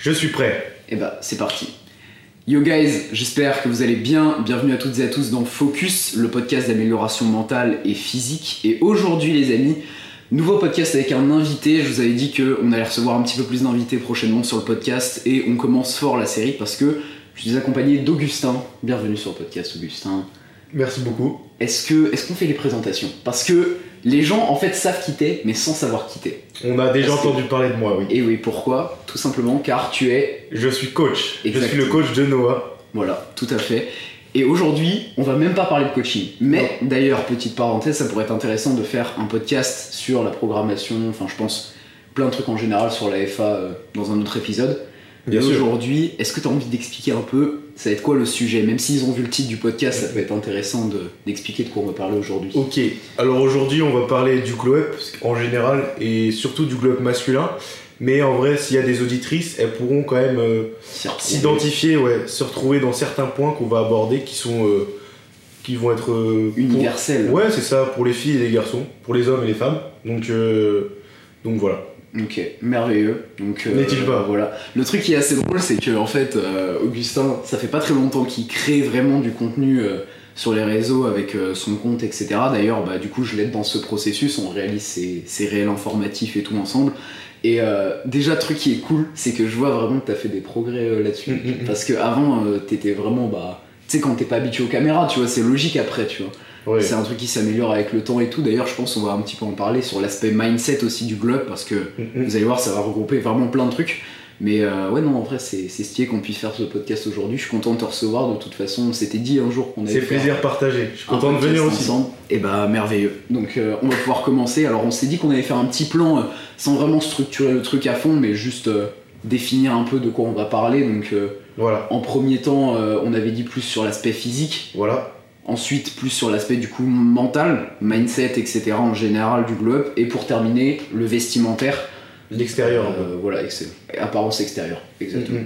Je suis prêt. Et bah c'est parti. Yo guys, j'espère que vous allez bien. Bienvenue à toutes et à tous dans Focus, le podcast d'amélioration mentale et physique. Et aujourd'hui les amis, nouveau podcast avec un invité. Je vous avais dit qu'on allait recevoir un petit peu plus d'invités prochainement sur le podcast. Et on commence fort la série parce que je suis accompagné d'Augustin. Bienvenue sur le podcast Augustin. Merci beaucoup. Est-ce qu'on fait les présentations? Parce que les gens en fait savent qui t'es, mais sans savoir qui t'es. On a déjà entendu parler de moi, oui. Et oui, pourquoi? Tout simplement car tu es... Je suis coach. Exactement. Je suis le coach de Noah. Voilà, tout à fait. Et aujourd'hui, on va même pas parler de coaching. Mais d'ailleurs, petite parenthèse, ça pourrait être intéressant de faire un podcast sur la programmation, enfin je pense plein de trucs en général sur la FA dans un autre épisode. Bien Mais sûr. aujourd'hui, est-ce que tu as envie d'expliquer un peu, ça va être quoi le sujet? Même s'ils ont vu le titre du podcast, ça peut être intéressant d'expliquer de quoi on va parler aujourd'hui. Ok, alors aujourd'hui on va parler du glow-up en général et surtout du glow-up masculin. Mais en vrai, s'il y a des auditrices, elles pourront quand même s'identifier, se retrouver dans certains points qu'on va aborder qui vont être universels. Ouais, c'est ça, pour les filles et les garçons, pour les hommes et les femmes. Donc voilà. Ok, merveilleux. Donc, N'est-il pas voilà. Le truc qui est assez drôle, c'est que en fait, Augustin, ça fait pas très longtemps qu'il crée vraiment du contenu sur les réseaux avec son compte, etc. D'ailleurs, du coup, je l'aide dans ce processus. On réalise ses réels informatifs et tout ensemble. Et déjà, le truc qui est cool, c'est que je vois vraiment que t'as fait des progrès là-dessus. Parce qu'avant, t'étais vraiment, tu sais, quand t'es pas habitué aux caméras, tu vois, c'est logique après, tu vois. Ouais. C'est un truc qui s'améliore avec le temps et tout. D'ailleurs, je pense qu'on va un petit peu en parler sur l'aspect mindset aussi du globe parce que vous allez voir, ça va regrouper vraiment plein de trucs. Mais ouais, non, en vrai, c'est stylé qu'on puisse faire ce podcast aujourd'hui. Je suis content de te recevoir. De toute façon, on s'était dit un jour qu'on allait C'est faire plaisir partagé. Je suis content de venir aussi. Ensemble. Et merveilleux. Donc, on va pouvoir commencer. Alors, on s'est dit qu'on allait faire un petit plan sans vraiment structurer le truc à fond, mais juste définir un peu de quoi on va parler. Donc, voilà. En premier temps, on avait dit plus sur l'aspect physique. Voilà. Ensuite, plus sur l'aspect du coup mental, mindset, etc. en général du globe. Et pour terminer, le vestimentaire. L'extérieur. Voilà, apparence extérieure, exactement.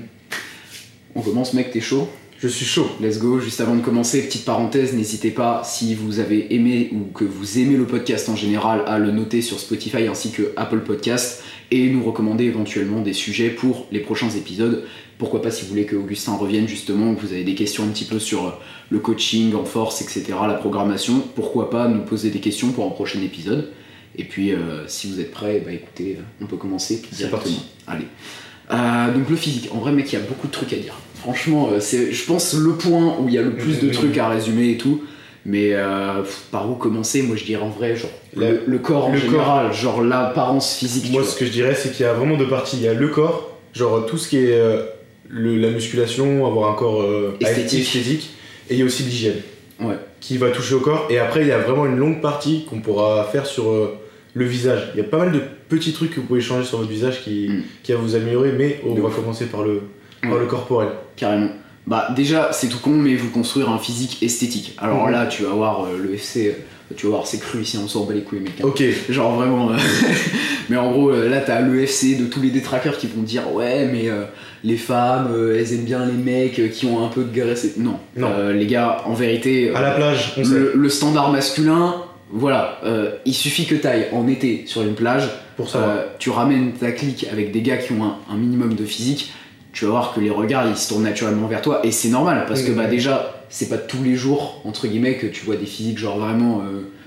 On commence, mec, t'es chaud? Je suis chaud. Let's go. Juste avant de commencer, petite parenthèse, n'hésitez pas, si vous avez aimé ou que vous aimez le podcast en général, à le noter sur Spotify ainsi que Apple Podcast et nous recommander éventuellement des sujets pour les prochains épisodes. Pourquoi pas si vous voulez que Augustin revienne justement, que vous avez des questions un petit peu sur le coaching en force, etc., la programmation, pourquoi pas nous poser des questions pour un prochain épisode. Et puis si vous êtes prêts, écoutez, on peut commencer directement. Allez. Donc le physique, en vrai mec, il y a beaucoup de trucs à dire. Franchement, c'est je pense le point où il y a le plus de trucs à résumer et tout. Mais par où commencer? Moi je dirais en vrai genre le corps en général, genre l'apparence physique. Moi ce que je dirais c'est qu'il y a vraiment deux parties. Il y a le corps, genre tout ce qui est la musculation, avoir un corps esthétique. Et il y a aussi l'hygiène qui va toucher au corps. Et après il y a vraiment une longue partie qu'on pourra faire sur le visage. Il y a pas mal de petits trucs que vous pouvez changer sur votre visage qui va vous améliorer. Mais on va commencer par le corporel. Carrément. Déjà c'est tout con, mais vous construire un physique esthétique. Alors là tu vas voir le FC, tu vas voir c'est cru ici, on s'en bat les couilles mec. Ok. Genre vraiment. Mais en gros là t'as le FC de tous les détraqueurs qui vont dire ouais mais les femmes elles aiment bien les mecs qui ont un peu de graisse. Non. Les gars, en vérité. À la plage, on sait. Le standard masculin, voilà, il suffit que t'ailles en été sur une plage. Pour ça. Tu ramènes ta clique avec des gars qui ont un minimum de physique. Tu vas voir que les regards ils se tournent naturellement vers toi et c'est normal parce que déjà c'est pas tous les jours entre guillemets que tu vois des physiques genre vraiment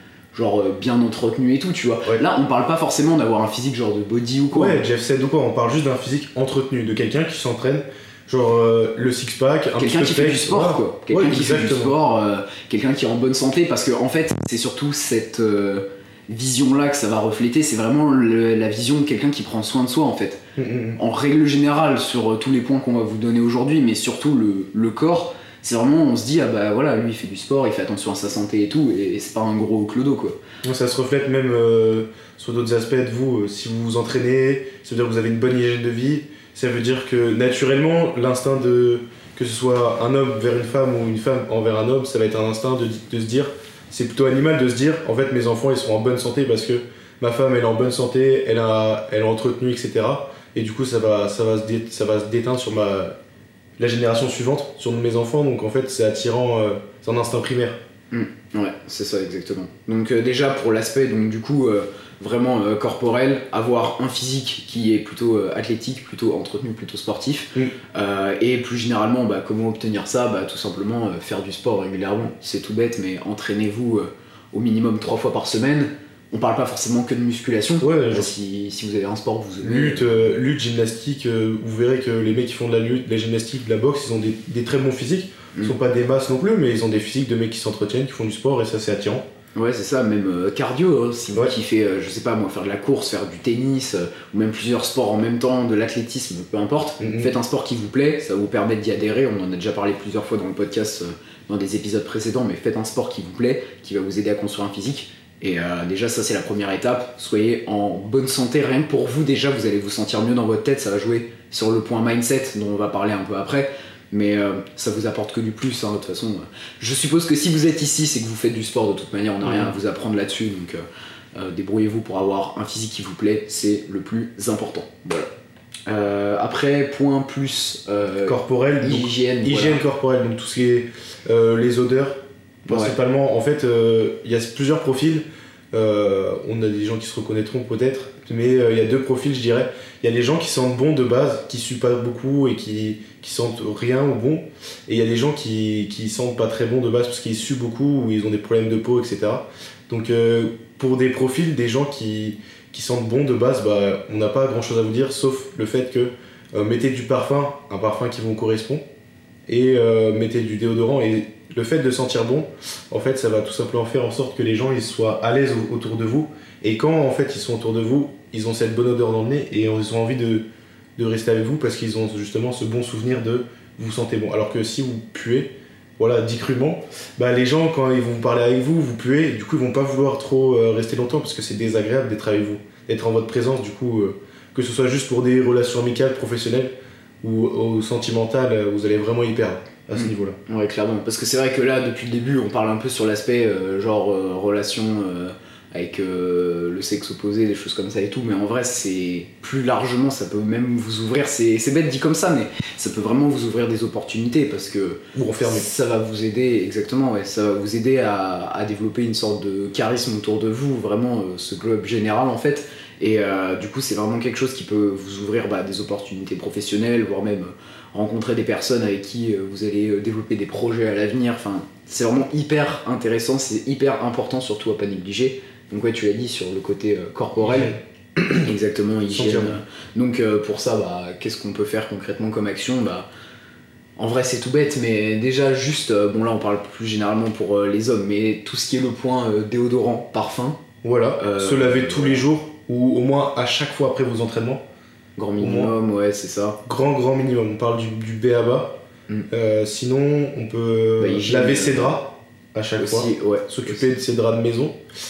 bien entretenus et tout, tu vois. Là on parle pas forcément d'avoir un physique genre de body ou quoi. Jeff said ou quoi, on parle juste d'un physique entretenu, de quelqu'un qui s'entraîne, genre le six pack, quelqu'un qui fait du sport quoi, quelqu'un qui fait du sport, quelqu'un qui est en bonne santé, parce que en fait c'est surtout cette vision là que ça va refléter, c'est vraiment la vision de quelqu'un qui prend soin de soi en fait. En règle générale sur tous les points qu'on va vous donner aujourd'hui, mais surtout le corps, c'est vraiment on se dit voilà lui il fait du sport, il fait attention à sa santé et tout, et c'est pas un gros clodo quoi. Ça se reflète même sur d'autres aspects de vous, si vous vous entraînez, ça veut dire que vous avez une bonne hygiène de vie, ça veut dire que naturellement l'instinct que ce soit un homme vers une femme ou une femme envers un homme, ça va être un instinct de se dire, c'est plutôt animal de se dire en fait mes enfants ils sont en bonne santé parce que ma femme elle est en bonne santé, elle est entretenue, etc. Et du coup ça va se déteindre sur la génération suivante, sur mes enfants, donc en fait c'est attirant, c'est un instinct primaire. Ouais, c'est ça exactement. Donc déjà pour l'aspect donc du coup vraiment corporel, avoir un physique qui est plutôt athlétique, plutôt entretenu, plutôt sportif, et plus généralement comment obtenir ça, tout simplement faire du sport régulièrement. C'est tout bête, mais entraînez-vous au minimum 3 fois par semaine. On parle pas forcément que de musculation. Si vous avez un sport que vous aimez. Lutte, gymnastique, vous verrez que les mecs qui font de la lutte, de la gymnastique, de la boxe, ils ont des très bons physiques. Ils sont pas des masses non plus, mais ils ont des physiques de mecs qui s'entretiennent, qui font du sport, et ça c'est attirant. Ouais, c'est ça, même cardio, si vous kiffez, je sais pas moi, faire de la course, faire du tennis, ou même plusieurs sports en même temps, de l'athlétisme, peu importe, faites un sport qui vous plaît, ça va vous permettre d'y adhérer, on en a déjà parlé plusieurs fois dans le podcast, dans des épisodes précédents, mais faites un sport qui vous plaît, qui va vous aider à construire un physique, et déjà ça c'est la première étape, soyez en bonne santé, rien que pour vous déjà, vous allez vous sentir mieux dans votre tête, ça va jouer sur le point mindset, dont on va parler un peu après, mais ça vous apporte que du plus, de toute façon. Je suppose que si vous êtes ici, c'est que vous faites du sport de toute manière, on n'a rien à vous apprendre là-dessus, donc débrouillez-vous pour avoir un physique qui vous plaît, c'est le plus important. Voilà. Après, point plus corporel, hygiène. Hygiène corporelle, donc tout ce qui est les odeurs, principalement. En fait, il y a plusieurs profils. On a des gens qui se reconnaîtront peut-être, mais il y a 2 profils, je dirais. Il y a les gens qui sentent bon de base, qui suent pas beaucoup et qui sentent rien ou bon, et il y a des gens qui sentent pas très bon de base parce qu'ils suent beaucoup ou ils ont des problèmes de peau, etc. Donc pour des profils, des gens qui sentent bon de base, on n'a pas grand chose à vous dire sauf le fait que mettez du parfum, un parfum qui vous correspond, et mettez du déodorant, et le fait de sentir bon, en fait ça va tout simplement faire en sorte que les gens ils soient à l'aise autour de vous, et quand en fait ils sont autour de vous, ils ont cette bonne odeur dans le nez et ils ont envie de rester avec vous parce qu'ils ont justement ce bon souvenir de vous sentez bon. Alors que si vous puez, dit crûment, les gens quand ils vont parler avec vous, vous puez, du coup ils vont pas vouloir trop rester longtemps parce que c'est désagréable d'être avec vous, d'être en votre présence, du coup que ce soit juste pour des relations amicales, professionnelles ou sentimentales, vous allez vraiment y perdre à ce niveau-là. Ouais, clairement, parce que c'est vrai que là depuis le début on parle un peu sur l'aspect relation avec le sexe opposé, des choses comme ça et tout, mais en vrai c'est plus largement, ça peut même vous ouvrir, c'est bête dit comme ça, mais ça peut vraiment vous ouvrir des opportunités parce que vous refermez. Ça va vous aider, exactement, ça va vous aider à développer une sorte de charisme autour de vous, vraiment ce globe général en fait, et du coup c'est vraiment quelque chose qui peut vous ouvrir des opportunités professionnelles, voire même rencontrer des personnes avec qui vous allez développer des projets à l'avenir, enfin c'est vraiment hyper intéressant, c'est hyper important, surtout à pas négliger. Donc ouais, tu l'as dit sur le côté corporel, exactement, hygiène. Donc pour ça, qu'est-ce qu'on peut faire concrètement comme action ? En vrai c'est tout bête, mais déjà juste, là on parle plus généralement pour les hommes, mais tout ce qui est le point déodorant, parfum. Voilà, se laver tous les jours, ou au moins à chaque fois après vos entraînements. Grand minimum, ouais c'est ça. Grand minimum, on parle du B.A.B.A. Sinon on peut laver ses draps à chaque fois, s'occuper de ses draps de maison.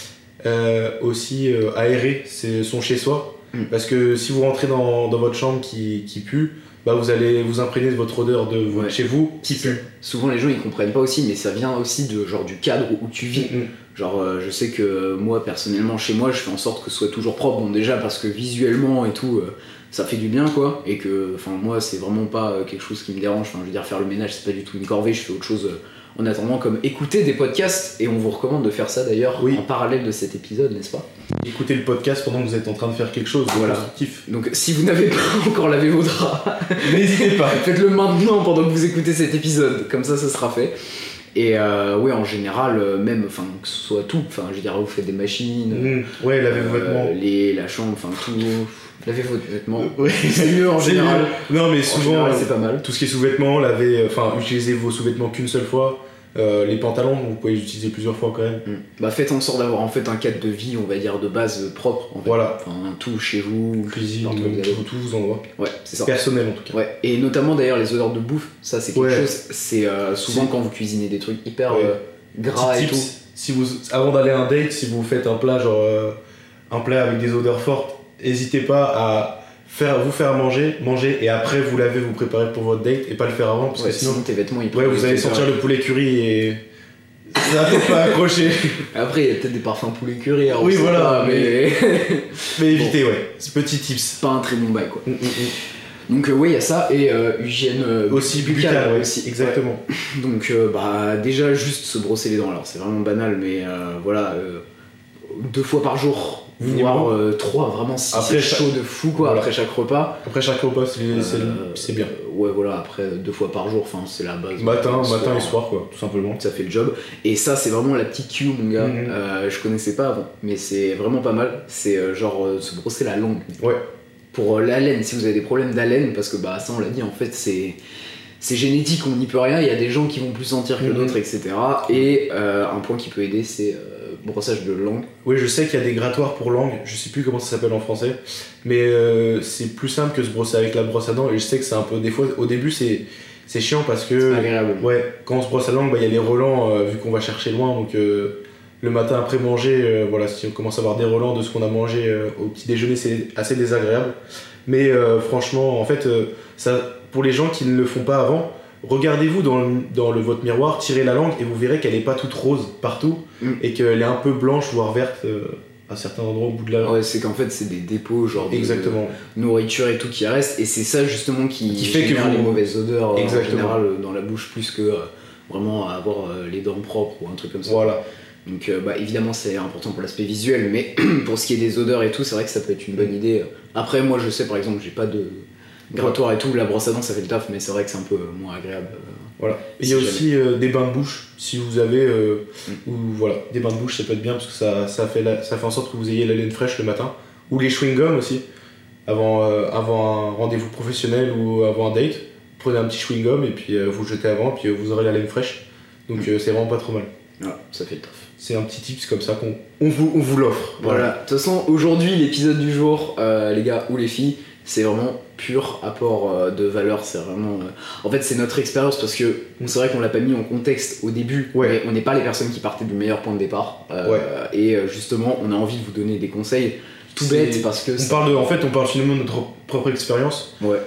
Aussi aérer son chez-soi, parce que si vous rentrez dans votre chambre qui pue, vous allez vous imprégner de votre odeur de chez vous qui pue. Souvent les gens ils comprennent pas aussi, mais ça vient aussi de du cadre où tu vis. Genre je sais que moi personnellement chez moi je fais en sorte que ce soit toujours propre, bon déjà parce que visuellement et tout ça fait du bien quoi, et que moi c'est vraiment pas quelque chose qui me dérange, je veux dire faire le ménage c'est pas du tout une corvée, je fais autre chose en attendant, comme écouter des podcasts, et on vous recommande de faire ça d'ailleurs en parallèle de cet épisode, n'est-ce pas ? Écoutez le podcast pendant que vous êtes en train de faire quelque chose de constructif. Donc si vous n'avez pas encore lavé vos draps, n'hésitez pas, faites-le maintenant pendant que vous écoutez cet épisode, comme ça sera fait. Et en général, même que ce soit tout, je veux dire vous faites des machines, lavez vos vêtements, la chambre, tout. Lavez vos vêtements, c'est mieux en général. Non mais souvent c'est pas mal. Tout ce qui est sous-vêtements, utilisez vos sous-vêtements qu'une seule fois. Les pantalons, vous pouvez les utiliser plusieurs fois quand même. Faites en sorte d'avoir en fait un cadre de vie, on va dire de base propre. En fait. Voilà. Tout chez vous, cuisine, tous vos endroits. Ouais, c'est ça. Personnel en tout cas. Ouais. Et notamment d'ailleurs les odeurs de bouffe, ça c'est quelque chose. C'est souvent quand vous cuisinez des trucs hyper gras et tout. Si avant d'aller à un date, si vous faites un plat un plat avec des odeurs fortes, n'hésitez pas à vous faire manger et après vous lavez, vous préparez pour votre date, et pas le faire avant parce que sinon tes vêtements vous allez sentir le poulet curry et ça va peut-être pas accrocher. Après il y a peut-être des parfums poulet curry, oui voilà, mais évitez, c'est petit tips, pas un très bon bail quoi. Donc ouais, il y a ça, et hygiène Aussi buccale, ouais, aussi. exactement. Ouais. Donc bah déjà juste se brosser les dents, alors c'est vraiment banal, mais voilà, 2 fois par jour, voire 3 vraiment si Après, c'est chaud de fou quoi, voilà. après chaque repas. Après chaque repas, c'est bien. Ouais voilà, après 2 fois par jour, enfin c'est la base. Matin et soir, quoi, tout simplement. Ça fait le job. Et ça, c'est vraiment la petite cue, mon gars. Je connaissais pas avant, mais c'est vraiment pas mal. C'est genre se brosser la langue. Ouais. Pour l'haleine, si vous avez des problèmes d'haleine, parce que bah ça, on l'a dit, en fait, c'est génétique, on n'y peut rien. Il y a des gens qui vont plus sentir que d'autres, etc. Et un point qui peut aider, c'est brossage de langue. Oui, je sais qu'il y a des grattoirs pour langue, je sais plus comment ça s'appelle en français, mais c'est plus simple que se brosser avec la brosse à dents, et je sais que c'est un peu, des fois, au début, c'est chiant parce que... C'est agréable. Ouais, quand on se brosse la langue, bah, y a les relents, vu qu'on va chercher loin, donc le matin après manger, voilà, si on commence à avoir des relents de ce qu'on a mangé au petit déjeuner, c'est assez désagréable. Mais franchement, en fait, ça, pour les gens qui ne le font pas avant, regardez-vous dans votre miroir, tirez la langue et vous verrez qu'elle est pas toute rose partout et qu'elle est un peu blanche voire verte à certains endroits au bout de la langue. Ouais, c'est qu'en fait c'est des dépôts genre Exactement. de nourriture et tout qui reste, et c'est ça justement qui fait génère que les mauvaises odeurs en Exactement. général dans la bouche, plus que vraiment avoir les dents propres ou un truc comme ça. Voilà. Donc bah, évidemment c'est important pour l'aspect visuel, mais pour ce qui est des odeurs et tout, c'est vrai que ça peut être une bonne idée. Après moi je sais par exemple, j'ai pas de grattoir et tout, la brosse à dents ça fait le taf, mais c'est vrai que c'est un peu moins agréable. Voilà. Il y a aussi des bains de bouche, si vous avez ou voilà, des bains de bouche, ça peut être bien parce que ça fait en sorte que vous ayez la laine fraîche le matin, ou les chewing-gums aussi avant un rendez-vous professionnel ou avant un date. Prenez un petit chewing-gum et puis vous le jetez avant, puis vous aurez la laine fraîche. Donc c'est vraiment pas trop mal. Voilà, ça fait le taf. C'est un petit tips comme ça qu'on vous l'offre. Voilà. De toute façon, aujourd'hui, l'épisode du jour, les gars ou les filles, c'est vraiment pur apport de valeur. C'est vraiment. En fait, c'est notre expérience parce que c'est vrai qu'on l'a pas mis en contexte au début, mais on n'est pas les personnes qui partaient du meilleur point de départ. Et justement, on a envie de vous donner des conseils tout bêtes parce que. On parle finalement de notre propre expérience. Ouais.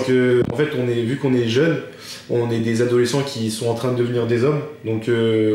En fait, vu qu'on est jeunes, on est des adolescents qui sont en train de devenir des hommes. Donc,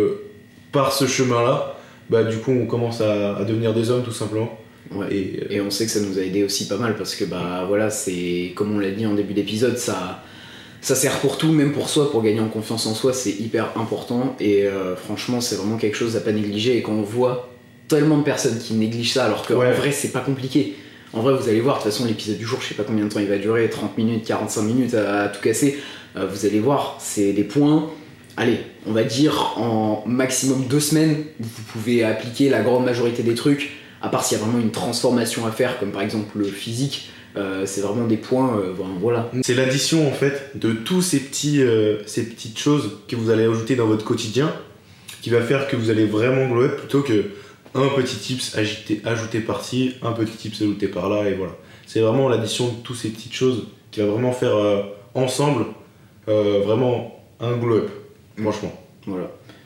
par ce chemin-là, bah, du coup, on commence à devenir des hommes tout simplement. Ouais. Et on sait que ça nous a aidé aussi pas mal parce que bah voilà, c'est comme on l'a dit en début d'épisode, ça sert pour tout, même pour soi, pour gagner en confiance en soi, c'est hyper important. Et franchement, c'est vraiment quelque chose à pas négliger. Et quand on voit tellement de personnes qui négligent ça, alors qu'en vrai, c'est pas compliqué. En vrai, vous allez voir, de toute façon, l'épisode du jour, je sais pas combien de temps il va durer, 30 minutes, 45 minutes à tout casser. Vous allez voir, c'est des points. Allez, on va dire en maximum 2 semaines, vous pouvez appliquer la grande majorité des trucs. À part s'il y a vraiment une transformation à faire, comme par exemple le physique, c'est vraiment des points, voilà. C'est l'addition en fait de tous ces petites choses que vous allez ajouter dans votre quotidien qui va faire que vous allez vraiment glow up plutôt que un petit tips ajouté par-ci, un petit tips ajouté par-là, et voilà. C'est vraiment l'addition de toutes ces petites choses qui va vraiment faire ensemble vraiment un glow up, franchement. Voilà.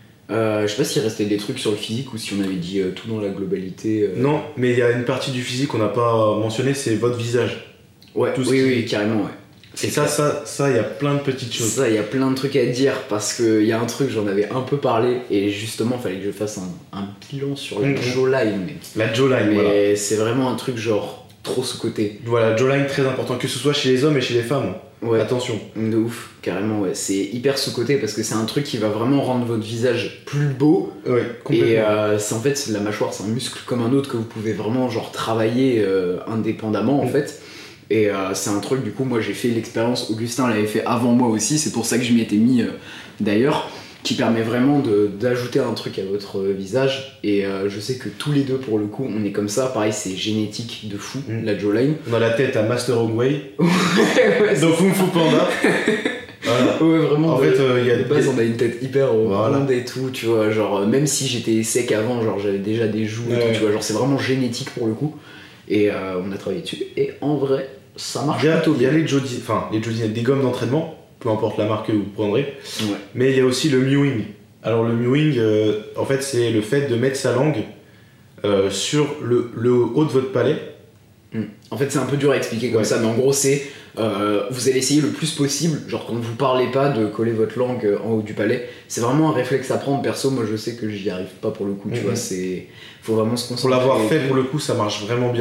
Je sais pas s'il restait des trucs sur le physique ou si on avait dit tout dans la globalité. Non, mais il y a une partie du physique qu'on n'a pas mentionné, c'est votre visage. Ouais, oui, carrément, ouais. Et ça, il y a plein de petites choses. Ça, il y a plein de trucs à dire parce qu'il y a un truc, j'en avais un peu parlé et justement, il fallait que je fasse un bilan sur la jawline. La jawline, mais voilà. c'est vraiment un truc genre trop sous-côté. Voilà, jawline très important, que ce soit chez les hommes et chez les femmes. Ouais. Attention. De ouf, carrément, ouais. C'est hyper sous-côté parce que c'est un truc qui va vraiment rendre votre visage plus beau. Ouais, complètement. Et c'est en fait, la mâchoire, c'est un muscle comme un autre que vous pouvez vraiment genre travailler indépendamment en fait. Et c'est un truc, du coup, moi j'ai fait l'expérience, Augustin l'avait fait avant moi aussi, c'est pour ça que je m'y étais mis d'ailleurs, qui permet vraiment d'ajouter un truc à votre visage. Et je sais que tous les deux, pour le coup, on est comme ça. Pareil, c'est génétique de fou, la jawline. On a la tête à Master Hogway. Ouais, donc Kung Fu Panda. Voilà. Ouais, vraiment. En fait, il y a de base, on a une tête hyper ronde et tout, tu vois. Genre, même si j'étais sec avant, genre j'avais déjà des joues et tout, tu vois. Genre, c'est vraiment génétique pour le coup. Et on a travaillé dessus. Et en vrai, ça marche plutôt bien. Il y a les Jodinettes, des gommes d'entraînement, peu importe la marque que vous prendrez. Ouais. Mais il y a aussi le mewing. Alors le mewing, en fait, c'est le fait de mettre sa langue sur le haut de votre palais. En fait, c'est un peu dur à expliquer comme ça, mais en gros, c'est vous allez essayer le plus possible, genre quand vous parlez pas, de coller votre langue en haut du palais. C'est vraiment un réflexe à prendre. Perso, moi je sais que j'y arrive pas pour le coup, tu vois. Faut vraiment se concentrer. Pour l'avoir fait, pour le coup, ça marche vraiment bien.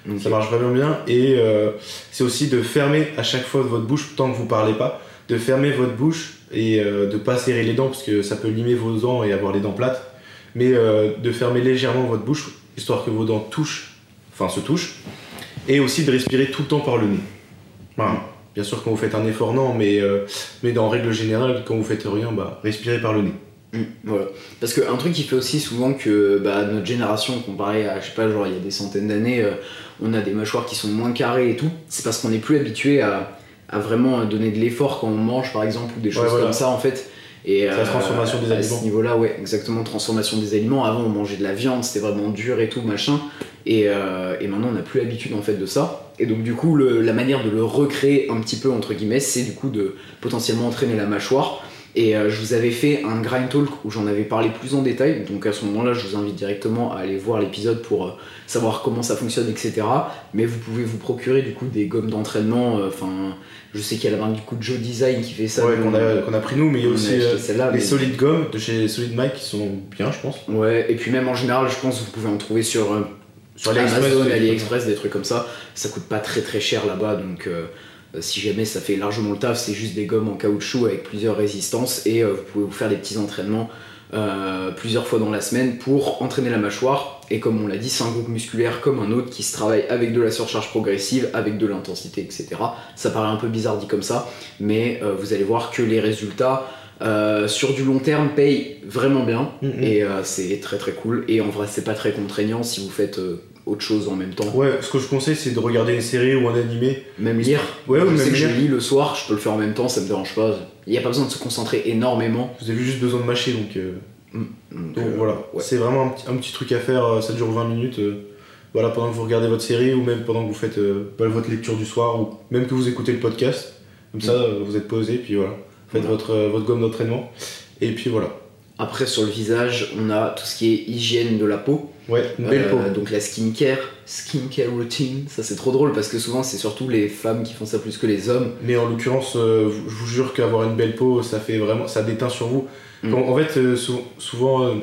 Ça marche vraiment bien. Et c'est aussi de fermer à chaque fois votre bouche, tant que vous parlez pas, de fermer votre bouche et de pas serrer les dents, parce que ça peut limer vos dents et avoir les dents plates. Mais de fermer légèrement votre bouche, histoire que vos dents se touchent. Et aussi de respirer tout le temps par le nez. Voilà. Bien sûr, quand vous faites un effort, non, mais en règle générale, quand vous faites rien, respirez par le nez. Voilà. Parce qu'un truc qui fait aussi souvent que notre génération, comparée à, je sais pas, genre il y a des centaines d'années, on a des mâchoires qui sont moins carrées et tout, c'est parce qu'on n'est plus habitué à vraiment donner de l'effort quand on mange, par exemple, ou des choses comme ça, en fait. Et la transformation des aliments. À ce niveau-là, ouais, exactement, transformation des aliments. Avant, on mangeait de la viande, c'était vraiment dur et tout, machin. Et maintenant, on n'a plus l'habitude, en fait, de ça. Et donc, du coup, la manière de le recréer un petit peu, entre guillemets, c'est du coup de potentiellement entraîner la mâchoire. Et je vous avais fait un grind talk où j'en avais parlé plus en détail, donc à ce moment-là je vous invite directement à aller voir l'épisode pour savoir comment ça fonctionne, etc. Mais vous pouvez vous procurer du coup des gommes d'entraînement, je sais qu'il y a la marque du coup Joe Design qui fait ça, qu'on a pris nous, mais il y a aussi les Solid Gommes de chez Solid Mike qui sont bien, je pense. Ouais, et puis même en général je pense que vous pouvez en trouver sur Amazon, AliExpress, des trucs comme ça coûte pas très très cher là-bas, donc si jamais ça fait largement le taf, c'est juste des gommes en caoutchouc avec plusieurs résistances et vous pouvez vous faire des petits entraînements plusieurs fois dans la semaine pour entraîner la mâchoire. Et comme on l'a dit, c'est un groupe musculaire comme un autre qui se travaille avec de la surcharge progressive, avec de l'intensité, etc. Ça paraît un peu bizarre dit comme ça, mais vous allez voir que les résultats sur du long terme payent vraiment bien. Et c'est très très cool. Et en vrai, c'est pas très contraignant si vous faites autre chose en même temps. Ouais, ce que je conseille, c'est de regarder une série ou un animé. Même lire. Ouais, je sais que je lis le soir, je peux le faire en même temps, ça me dérange pas. Il n'y a pas besoin de se concentrer énormément. Vous avez juste besoin de mâcher, donc voilà. Ouais. C'est vraiment un petit truc à faire, ça dure 20 minutes. Voilà, pendant que vous regardez votre série ou même pendant que vous faites votre lecture du soir ou même que vous écoutez le podcast. Comme ça, vous êtes posé, puis voilà. Faites votre gomme d'entraînement. Et puis voilà. Après, sur le visage, on a tout ce qui est hygiène de la peau. Ouais, une belle peau. Donc la skincare routine, ça c'est trop drôle parce que souvent c'est surtout les femmes qui font ça plus que les hommes. Mais en l'occurrence, je vous jure qu'avoir une belle peau, ça fait vraiment, ça déteint sur vous. En fait, souvent,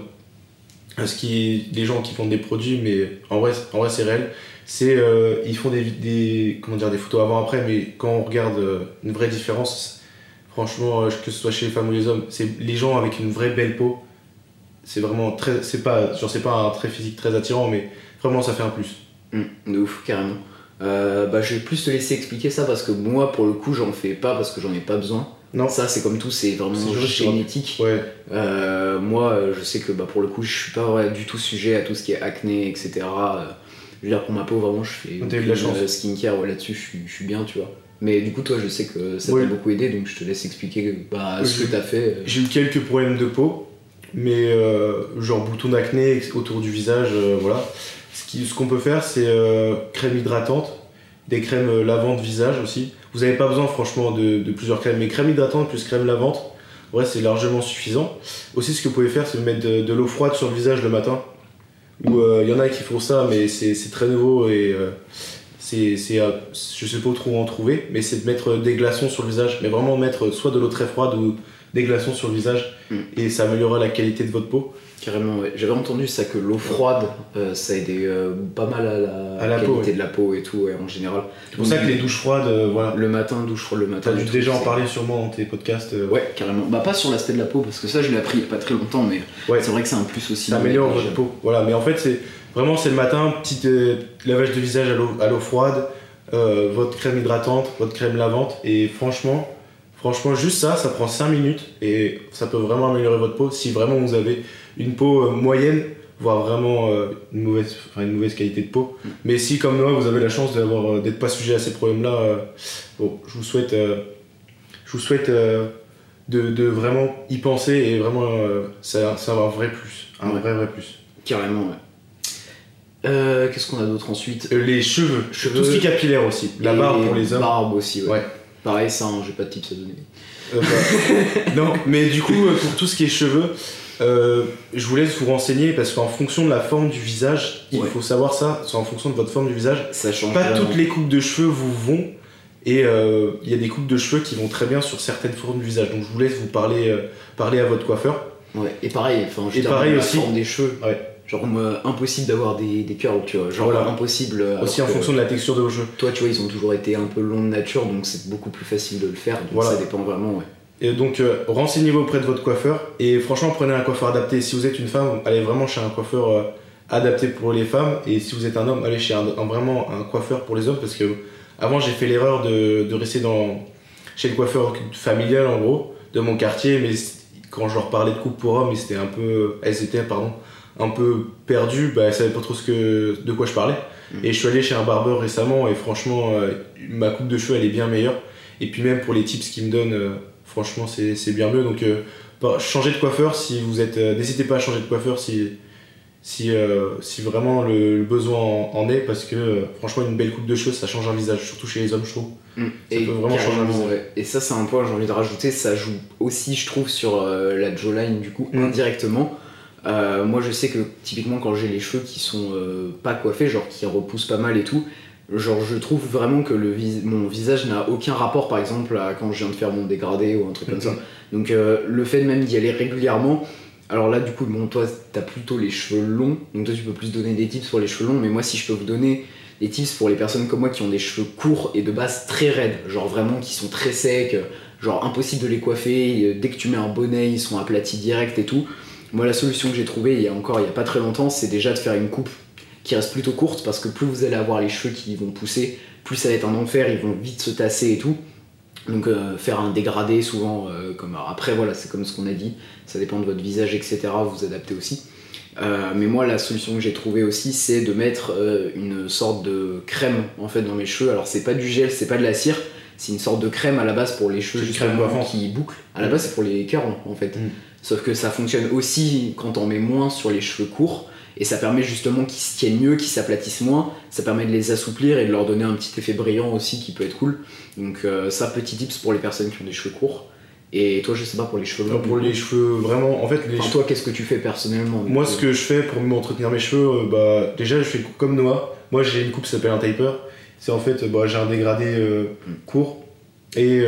les gens qui font des produits, mais en vrai c'est réel, c'est ils font des photos avant-après, mais quand on regarde une vraie différence, franchement, que ce soit chez les femmes ou les hommes, c'est les gens avec une vraie belle peau. C'est vraiment c'est pas un trait physique très attirant, mais vraiment ça fait un plus. De ouf, carrément. Je vais plus te laisser expliquer ça parce que moi pour le coup j'en fais pas parce que j'en ai pas besoin. Non. Ça c'est comme tout, c'est vraiment génétique. Ouais. Moi je sais que pour le coup je suis pas du tout sujet à tout ce qui est acné, etc. Je veux dire pour ma peau vraiment je fais une skincare là-dessus, je suis bien, tu vois. Mais du coup toi je sais que ça t'a beaucoup aidé, donc je te laisse expliquer ce que t'as fait. J'ai eu quelques problèmes de peau. Mais genre bouton d'acné autour du visage, voilà. Ce qu'on peut faire, c'est crème hydratante, des crèmes lavantes visage aussi. Vous n'avez pas besoin franchement de plusieurs crèmes, mais crème hydratante plus crème lavante, ouais, c'est largement suffisant. Aussi, ce que vous pouvez faire, c'est mettre de l'eau froide sur le visage le matin. Ou y en a qui font ça, mais c'est très nouveau et je sais pas trop où en trouver, mais c'est de mettre des glaçons sur le visage, mais vraiment mettre soit de l'eau très froide ou des glaçons sur le visage et ça améliorera la qualité de votre peau. Carrément, ouais. J'avais entendu ça que l'eau froide ça aidait pas mal à la qualité peau, de la peau et tout, ouais, en général. C'est pour ça que les douches froides, voilà. Le matin, douche froide le matin. T'as dû déjà en parler sûrement dans tes podcasts. Ouais, carrément. Pas sur l'aspect de la peau parce que ça je l'ai appris il y a pas très longtemps, mais c'est vrai que c'est un plus aussi. Ça améliore votre peau. Voilà, mais en fait c'est le matin, petit lavage de visage à l'eau froide, votre crème hydratante, votre crème lavante et franchement juste ça prend 5 minutes et ça peut vraiment améliorer votre peau si vraiment vous avez une peau moyenne, voire vraiment une mauvaise qualité de peau. Mais si comme moi vous avez la chance d'être pas sujet à ces problèmes-là, je vous souhaite de vraiment y penser et vraiment ça va un vrai plus, vrai plus. Carrément, ouais. Qu'est-ce qu'on a d'autre ensuite ? Les cheveux, tout ce qui est capillaire aussi, la barbe pour les hommes. Barbe aussi, ouais. Pareil, ça, j'ai pas de tips à donner. Non, mais du coup, pour tout ce qui est cheveux, je vous laisse vous renseigner parce qu'en fonction de la forme du visage, il faut savoir ça, c'est en fonction de votre forme du visage. Ça change. Pas toutes les coupes de cheveux vous vont, et il y a des coupes de cheveux qui vont très bien sur certaines formes du visage. Donc je vous laisse vous parler à votre coiffeur. Ouais, et pareil, la aussi. Forme des cheveux. Ouais. Genre impossible d'avoir des curls, tu vois. Genre Voilà. impossible. Aussi en fonction de la texture de vos cheveux. Toi, tu vois, ils ont toujours été un peu longs de nature, donc c'est beaucoup plus facile de le faire. Donc Voilà. ça dépend vraiment, ouais. Et donc, renseignez-vous auprès de votre coiffeur et franchement, prenez un coiffeur adapté. Si vous êtes une femme, allez vraiment chez un coiffeur adapté pour les femmes. Et si vous êtes un homme, allez chez vraiment un coiffeur pour les hommes. Parce que avant, j'ai fait l'erreur de rester chez le coiffeur familial, en gros, de mon quartier. Mais quand je leur parlais de coupe pour hommes, elles étaient un peu perdues. Elles savaient pas trop de quoi je parlais. Et je suis allé chez un barbeur récemment et franchement, ma coupe de cheveux, elle est bien meilleure. Et puis même pour les tips qu'il me donne, franchement, c'est bien mieux. Donc, changez de coiffeur si vous êtes. N'hésitez pas à changer de coiffeur si vraiment le besoin en est, parce que franchement, une belle coupe de cheveux, ça change un visage, surtout chez les hommes, je trouve. Ça peut vraiment changer un visage. Ouais. Et ça, c'est un point que j'ai envie de rajouter. Ça joue aussi, je trouve, sur la jawline, du coup, indirectement. Moi, je sais que typiquement, quand j'ai les cheveux qui sont pas coiffés, genre qui repoussent pas mal et tout. Genre, je trouve vraiment que mon visage n'a aucun rapport, par exemple, à quand je viens de faire mon dégradé ou un truc comme ça. Donc, le fait même d'y aller régulièrement. Alors là, du coup, bon, toi, t'as plutôt les cheveux longs, donc toi, tu peux plus donner des tips pour les cheveux longs, mais moi, si je peux vous donner des tips pour les personnes comme moi qui ont des cheveux courts et de base très raides, genre vraiment qui sont très secs, genre impossible de les coiffer, dès que tu mets un bonnet, ils sont aplatis direct et tout. Moi, la solution que j'ai trouvée il y a pas très longtemps, c'est déjà de faire une coupe qui reste plutôt courte, parce que plus vous allez avoir les cheveux qui vont pousser, plus ça va être un enfer, ils vont vite se tasser et tout. Donc faire un dégradé souvent, après voilà, c'est comme ce qu'on a dit, ça dépend de votre visage, etc. Vous adaptez aussi. Mais moi, la solution que j'ai trouvée aussi, c'est de mettre une sorte de crème en fait dans mes cheveux. Alors c'est pas du gel, c'est pas de la cire, c'est une sorte de crème à la base pour les cheveux justement qui bouclent. À la base, c'est pour les curls en fait. Sauf que ça fonctionne aussi quand on met moins sur les cheveux courts. Et ça permet justement qu'ils se tiennent mieux, qu'ils s'aplatissent moins. Ça permet de les assouplir et de leur donner un petit effet brillant aussi qui peut être cool. Donc ça, petit tips pour les personnes qui ont des cheveux courts. Et toi, je sais pas, pour les cheveux longs. Pour les cheveux, vraiment, en fait... Toi, qu'est-ce que tu fais personnellement? Moi, ce que je fais pour m'entretenir mes cheveux, déjà, je fais comme Noah. Moi, j'ai une coupe qui s'appelle un taper. C'est en fait, j'ai un dégradé court. Et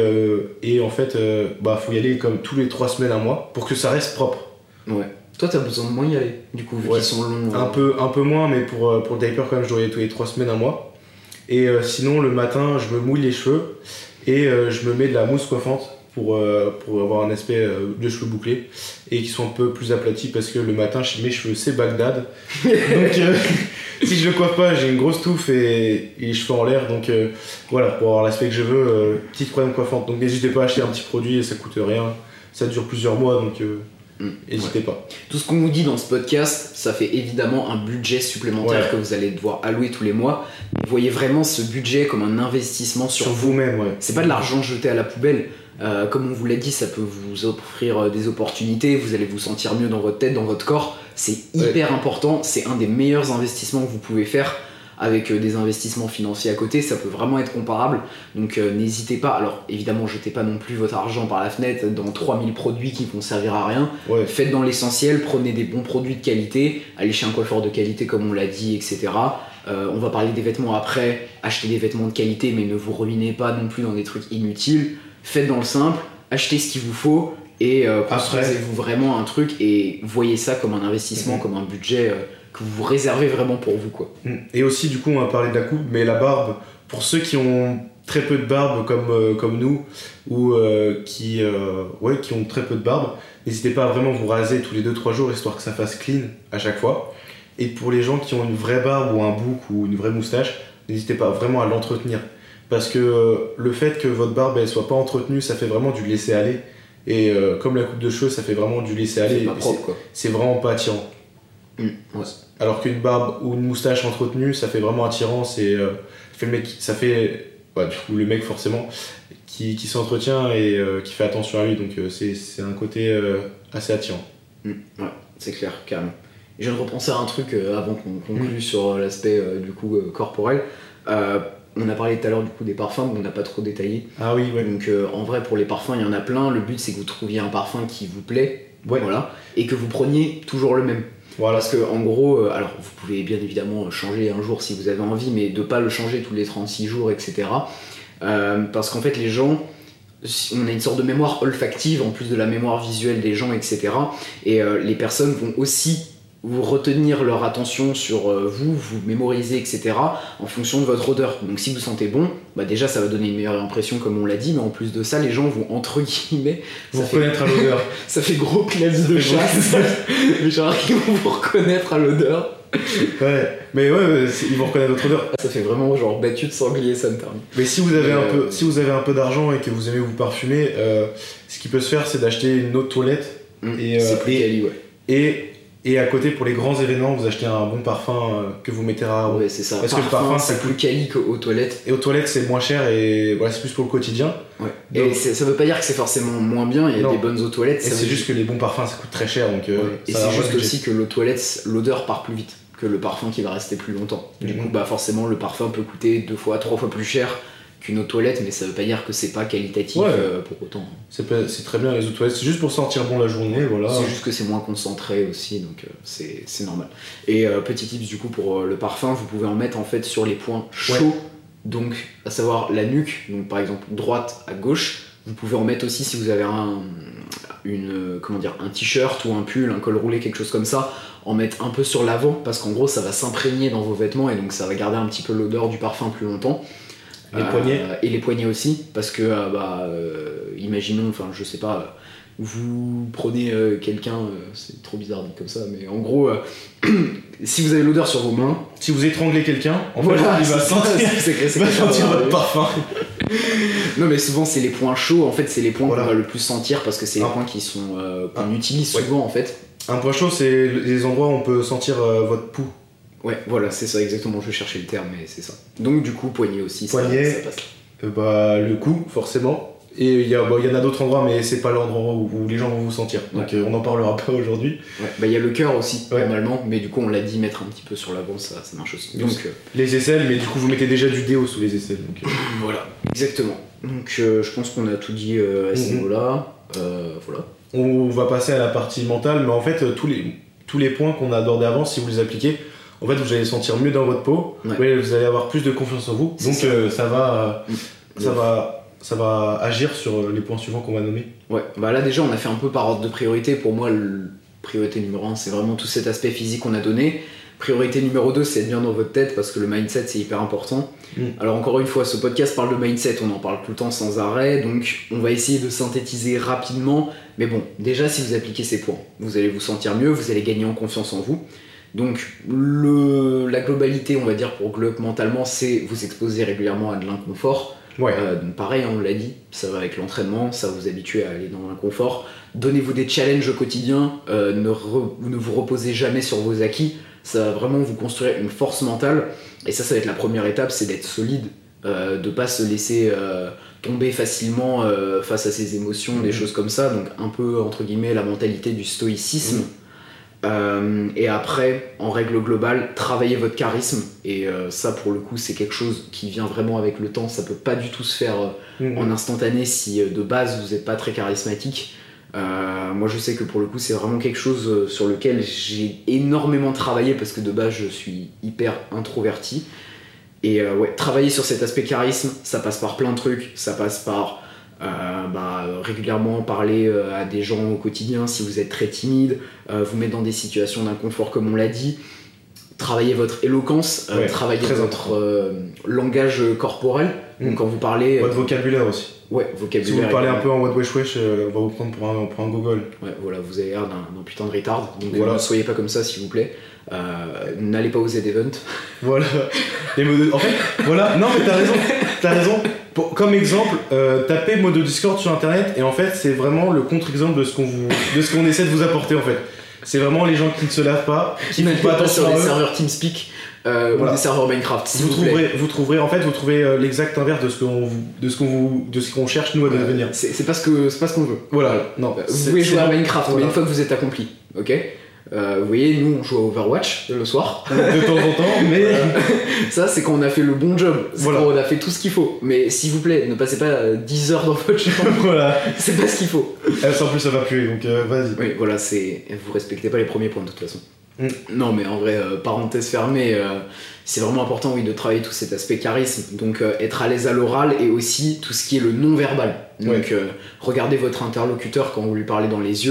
en fait, faut y aller comme tous les 3 semaines, un mois, pour que ça reste propre. Ouais. Toi, t'as besoin de moins y aller, du coup, vu qu'ils sont longs. Un peu moins, mais pour le taper, quand même, je dois y aller tous les 3 semaines, un mois. Et sinon, le matin, je me mouille les cheveux et je me mets de la mousse coiffante pour avoir un aspect de cheveux bouclés et qui sont un peu plus aplatis, parce que le matin, mes cheveux, c'est Bagdad. Donc, si je le coiffe pas, j'ai une grosse touffe et les cheveux en l'air. Donc, voilà, pour avoir l'aspect que je veux, petite crème coiffante. Donc, n'hésitez pas à acheter un petit produit, ça coûte rien. Ça dure plusieurs mois, donc... n'hésitez pas. Tout ce qu'on vous dit dans ce podcast, ça fait évidemment un budget supplémentaire que vous allez devoir allouer tous les mois. Vous voyez vraiment ce budget comme un investissement sur vous-même. C'est pas de l'argent jeté à la poubelle. Comme on vous l'a dit, ça peut vous offrir des opportunités, vous allez vous sentir mieux dans votre tête, dans votre corps. C'est hyper important, c'est un des meilleurs investissements que vous pouvez faire. Avec des investissements financiers à côté, ça peut vraiment être comparable. Donc n'hésitez pas, alors évidemment jetez pas non plus votre argent par la fenêtre dans 3000 produits qui vont servir à rien. Faites dans l'essentiel, prenez des bons produits de qualité, allez chez un coiffeur de qualité comme on l'a dit, etc. On va parler des vêtements après, achetez des vêtements de qualité, mais ne vous ruinez pas non plus dans des trucs inutiles. Faites dans le simple, achetez ce qu'il vous faut et construisez-vous vraiment un truc et voyez ça comme un investissement, comme un budget que vous réservez vraiment pour vous, quoi. Et aussi, du coup, on va parler de la coupe, mais la barbe, pour ceux qui ont très peu de barbe comme nous, ou qui ont très peu de barbe, n'hésitez pas à vraiment vous raser tous les 2-3 jours, histoire que ça fasse clean à chaque fois. Et pour les gens qui ont une vraie barbe ou un bouc ou une vraie moustache, n'hésitez pas vraiment à l'entretenir. Parce que le fait que votre barbe elle soit pas entretenue, ça fait vraiment du laisser aller. Et comme la coupe de cheveux, ça fait vraiment du laisser aller. C'est pas propre, quoi. C'est vraiment pas attirant. Alors qu'une barbe ou une moustache entretenue, ça fait vraiment attirant. Le mec forcément qui s'entretient et qui fait attention à lui. Donc c'est un côté assez attirant. Ouais, c'est clair, carrément. Et je viens de repenser à un truc avant qu'on conclue sur l'aspect du coup corporel. On a parlé tout à l'heure du coup des parfums, mais on n'a pas trop détaillé. Ah oui, ouais. Donc en vrai, pour les parfums, il y en a plein. Le but, c'est que vous trouviez un parfum qui vous plaît, voilà, et que vous preniez toujours le même. Voilà. Parce que en gros, alors vous pouvez bien évidemment changer un jour si vous avez envie, mais de pas le changer tous les 36 jours, etc. Parce qu'en fait, les gens, on a une sorte de mémoire olfactive en plus de la mémoire visuelle des gens, etc. Et les personnes vont aussi vous retenir leur attention sur vous mémoriser, etc. en fonction de votre odeur. Donc si vous sentez bon, bah déjà ça va donner une meilleure impression comme on l'a dit, mais en plus de ça, les gens vont entre guillemets vous reconnaître à l'odeur. Ça fait gros classe de chasse, mais genre ils vont vous reconnaître à l'odeur. Ouais, mais ouais, ils vont reconnaître votre odeur. Ça fait vraiment genre battu de sanglier, ça me termine. Mais si vous avez un peu d'argent et que vous aimez vous parfumer, ce qui peut se faire, c'est d'acheter une autre toilette. C'est plus quali, ouais. Et à côté, pour les grands événements, vous achetez un bon parfum que vous mettez rare. Ouais, c'est ça. Parce que le parfum, c'est plus quali qu'aux toilettes. Et aux toilettes, c'est moins cher et voilà, c'est plus pour le quotidien. Ouais. Donc, et ça veut pas dire que c'est forcément moins bien, il y a des bonnes eaux toilettes. Et c'est juste que les bons parfums, ça coûte très cher. Donc, et c'est juste aussi que l'eau toilette, l'odeur part plus vite que le parfum qui va rester plus longtemps. Du coup, bah forcément, le parfum peut coûter 2 fois, 3 fois plus cher qu'une eau toilette, mais ça veut pas dire que c'est pas qualitatif pour autant. C'est très bien les eaux toilettes, c'est juste pour sentir bon la journée, voilà. C'est juste que c'est moins concentré aussi, donc c'est normal. Et petit tips du coup pour le parfum, vous pouvez en mettre en fait sur les points chauds, donc à savoir la nuque, donc par exemple droite à gauche. Vous pouvez en mettre aussi si vous avez un t-shirt ou un pull, un col roulé, quelque chose comme ça, en mettre un peu sur l'avant, parce qu'en gros ça va s'imprégner dans vos vêtements et donc ça va garder un petit peu l'odeur du parfum plus longtemps. Les poignets. Et les poignets aussi, parce que imaginons, enfin je sais pas, vous prenez quelqu'un, c'est trop bizarre dit comme ça, mais en gros, si vous avez l'odeur sur vos mains, si vous étranglez quelqu'un, en fait, il va sentir votre parfum. Non mais souvent c'est les points chauds, en fait c'est les points qu'on va le plus sentir parce que c'est les points qui sont qu'on utilise souvent en fait. Un point chaud, c'est les endroits où on peut sentir votre pouls. Ouais, voilà, c'est ça exactement, je cherchais le terme, mais c'est ça. Donc du coup, poignet aussi, poignet, ça passe. Le cou, forcément. Et il y en a d'autres endroits, mais c'est pas l'endroit où les gens vont vous sentir. Donc on n'en parlera pas aujourd'hui. Ouais, il y a le cœur aussi, normalement, mais du coup, on l'a dit, mettre un petit peu sur l'avant, ça marche aussi. Donc, les aisselles, mais du coup, vous mettez déjà du déo sous les aisselles. Donc, voilà, exactement. Donc je pense qu'on a tout dit à ce niveau-là. Voilà. On va passer à la partie mentale, mais en fait, tous les points qu'on a abordés avant, si vous les appliquez, en fait, vous allez sentir mieux dans votre peau, vous allez avoir plus de confiance en vous, donc ça va agir sur les points suivants qu'on va nommer. Ouais, bah là déjà on a fait un peu par ordre de priorité. Pour moi, priorité numéro 1, c'est vraiment tout cet aspect physique qu'on a donné. Priorité numéro 2, c'est être bien dans votre tête parce que le mindset c'est hyper important. Alors encore une fois, ce podcast parle de mindset, on en parle tout le temps sans arrêt, donc on va essayer de synthétiser rapidement. Mais bon, déjà si vous appliquez ces points, vous allez vous sentir mieux, vous allez gagner en confiance en vous. Donc la globalité, on va dire pour Glock mentalement, c'est vous exposer régulièrement à de l'inconfort. Donc pareil, on l'a dit, ça va avec l'entraînement, ça va vous habituer à aller dans l'inconfort. Donnez-vous des challenges au quotidien, ne vous reposez jamais sur vos acquis, ça va vraiment vous construire une force mentale. Et ça va être la première étape, c'est d'être solide, de pas se laisser tomber facilement face à ses émotions, des choses comme ça. Donc un peu entre guillemets la mentalité du stoïcisme. Et après, en règle globale, travaillez votre charisme. Et ça, pour le coup, c'est quelque chose qui vient vraiment avec le temps. Ça peut pas du tout se faire en instantané si de base vous n'êtes pas très charismatique. Moi, je sais que pour le coup, c'est vraiment quelque chose sur lequel j'ai énormément travaillé parce que de base, je suis hyper introverti. Et travailler sur cet aspect charisme, ça passe par plein de trucs. Ça passe par régulièrement parler à des gens au quotidien si vous êtes très timide, vous mettre dans des situations d'inconfort comme on l'a dit, travailler votre éloquence, travailler votre langage corporel, donc quand vous parlez... votre vocabulaire aussi. Ouais, vocabulaire. Si vous parlez un peu en what wesh wesh, on va vous prendre pour un gogol. Ouais, voilà, vous avez l'air d'un putain de retard, donc ne soyez pas comme ça s'il vous plaît. N'allez pas aux Z-Event. Voilà. En fait, voilà. Non mais t'as raison. Comme exemple, tapez Modo Discord sur internet et en fait c'est vraiment le contre-exemple de ce qu'on essaie de vous apporter en fait. C'est vraiment les gens qui ne se lavent pas, qui ne font pas attention sur les serveurs TeamSpeak ou des serveurs Minecraft. Vous trouverez l'exact inverse de ce qu'on cherche nous à devenir. C'est pas ce qu'on veut. Voilà. Non. Vous pouvez jouer à Minecraft, mais une fois que vous êtes accompli, ok. Vous voyez, nous on joue à Overwatch le soir. De temps en temps, mais. Ça, c'est quand on a fait le bon job. C'est quand on a fait tout ce qu'il faut. Mais s'il vous plaît, ne passez pas 10 heures dans votre chambre. Voilà. C'est pas ce qu'il faut. En plus, ça va puer, donc vas-y. Oui, voilà, vous respectez pas les premiers points de toute façon. Non, mais en vrai, parenthèse fermée, c'est vraiment important de travailler tout cet aspect charisme. Donc, être à l'aise à l'oral et aussi tout ce qui est le non-verbal. Donc, regardez votre interlocuteur quand vous lui parlez dans les yeux.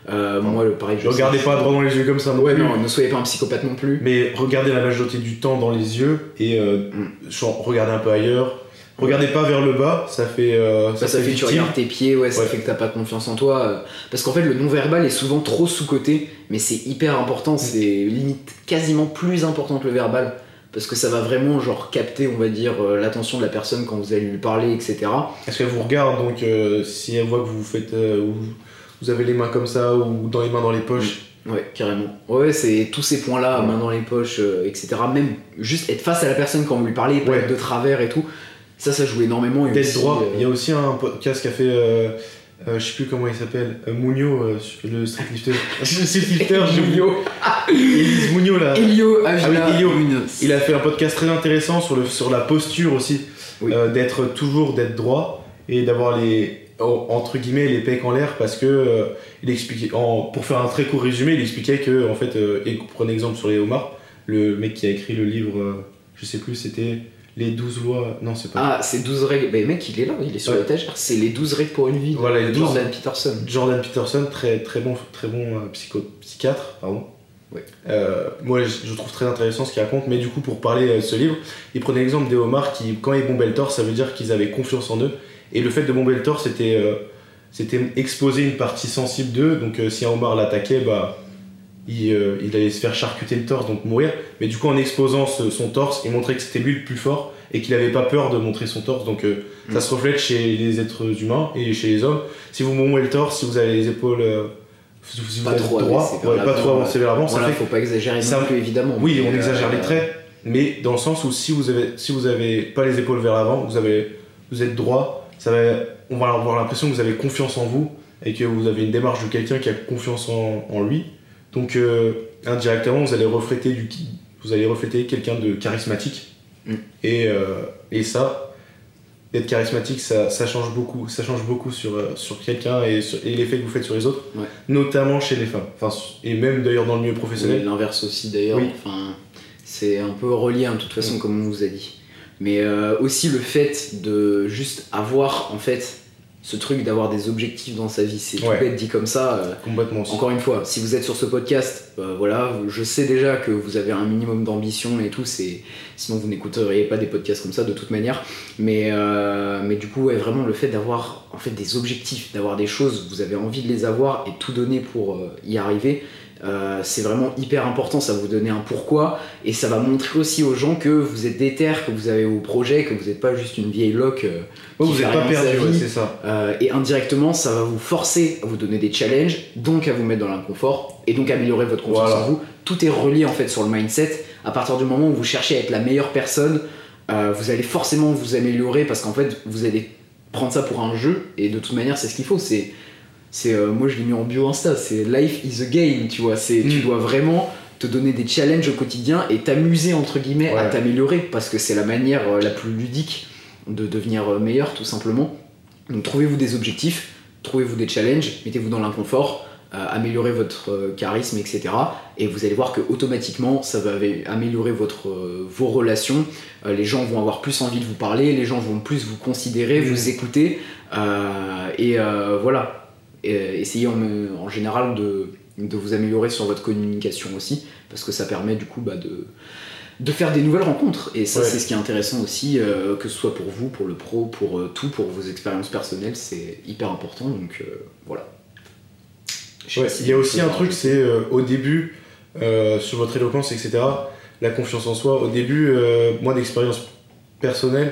Moi, pareil, regardez pas droit dans les yeux comme ça. Ouais, non, ne soyez pas un psychopathe non plus. Mais regardez la majorité du temps dans les yeux et regardez un peu ailleurs. Regardez pas vers le bas, ça fait ça fait que tu regardes tes pieds, ça fait que t'as pas confiance en toi. Parce qu'en fait, le non-verbal est souvent trop sous-coté, mais c'est hyper important, c'est limite quasiment plus important que le verbal. Parce que ça va vraiment genre capter, on va dire, l'attention de la personne quand vous allez lui parler, etc. Est-ce qu'elle vous regarde, donc si elle voit que vous faites, vous avez les mains comme ça ou dans les mains dans les poches. Ouais, carrément. Ouais, c'est tous ces points-là, mains dans les poches, etc. Même juste être face à la personne quand vous lui parlez, pas être de travers et tout. Ça joue énormément. D'être droit. Il y a aussi un podcast qui a fait, je sais plus comment il s'appelle, Muñoz, le streetlifter. Le streetlifter, Muñoz. Elise Muñoz là. Elio, Elio. Il a fait un podcast très intéressant sur la posture aussi, d'être droit et d'avoir entre guillemets les pecs en l'air parce que il expliquait, pour faire un très court résumé, il expliquait que en fait, il prenait exemple sur les homards, le mec qui a écrit le livre, je sais plus, c'était les 12 lois, non c'est pas... Ah, c'est 12 règles, mais mec il est là, il est sur l'étagère, c'est les 12 règles pour une vie, voilà, les 12... Jordan Peterson, très bon psychiatre, pardon. Ouais. Moi je trouve très intéressant ce qu'il raconte, mais du coup pour parler de ce livre, il prenait l'exemple des homards qui, quand ils bombaient le torse, ça veut dire qu'ils avaient confiance en eux, et le fait de bomber le torse c'était exposer une partie sensible d'eux, donc si un homard l'attaquait, il allait se faire charcuter le torse, donc mourir. Mais du coup, en exposant son torse, il montrait que c'était lui le plus fort et qu'il avait pas peur de montrer son torse. Donc ça se reflète chez les êtres humains et chez les hommes. Si vous bombez le torse, si vous avez les épaules si vous êtes droit, pas trop avancé vers l'avant, voilà, faut pas exagérer non plus, évidemment. Oui, on exagère les traits, mais dans le sens où si vous avez pas les épaules vers l'avant, vous êtes droit, on va avoir l'impression que vous avez confiance en vous et que vous avez une démarche de quelqu'un qui a confiance en lui. Donc indirectement, vous allez refléter quelqu'un de charismatique. Et ça, être charismatique, ça change beaucoup sur quelqu'un et l'effet que vous faites sur les autres, notamment chez les femmes. Et même d'ailleurs dans le milieu professionnel. Oui, l'inverse aussi d'ailleurs. Oui. C'est un peu relié de toute façon, comme on vous a dit. Mais aussi le fait de juste avoir en fait ce truc d'avoir des objectifs dans sa vie, c'est tout bête dit comme ça. Complètement aussi. Encore une fois, si vous êtes sur ce podcast, je sais déjà que vous avez un minimum d'ambition et tout, sinon vous n'écouteriez pas des podcasts comme ça de toute manière. Mais du coup, vraiment le fait d'avoir en fait des objectifs, d'avoir des choses, vous avez envie de les avoir et tout donner pour y arriver. C'est vraiment hyper important, ça va vous donner un pourquoi et ça va montrer aussi aux gens que vous êtes déter, que vous avez vos projets, que vous n'êtes pas juste une vieille loque vous n'êtes pas perdu, c'est ça. Et indirectement ça va vous forcer à vous donner des challenges, donc à vous mettre dans l'inconfort et donc améliorer votre confiance en vous. Tout est relié en fait sur le mindset. À partir du moment où vous cherchez à être la meilleure personne, vous allez forcément vous améliorer parce qu'en fait vous allez prendre ça pour un jeu et de toute manière c'est ce qu'il faut. Moi je l'ai mis en bio Insta, c'est life is a game, tu vois, tu dois vraiment te donner des challenges au quotidien et t'amuser entre guillemets à t'améliorer parce que c'est la manière la plus ludique de devenir meilleur tout simplement. Donc trouvez-vous des objectifs, trouvez-vous des challenges, mettez-vous dans l'inconfort, améliorez votre charisme, etc. Et vous allez voir que automatiquement ça va améliorer vos relations, les gens vont avoir plus envie de vous parler, les gens vont plus vous considérer, vous écouter voilà. Essayez en général de vous améliorer sur votre communication aussi parce que ça permet du coup de faire des nouvelles rencontres et ça c'est ce qui est intéressant aussi, que ce soit pour vous, pour le pro, pour tout, pour vos expériences personnelles, c'est hyper important donc voilà. Il y a aussi un truc, c'est au début sur votre éloquence, etc., la confiance en soi. Au début, moi d'expérience personnelle,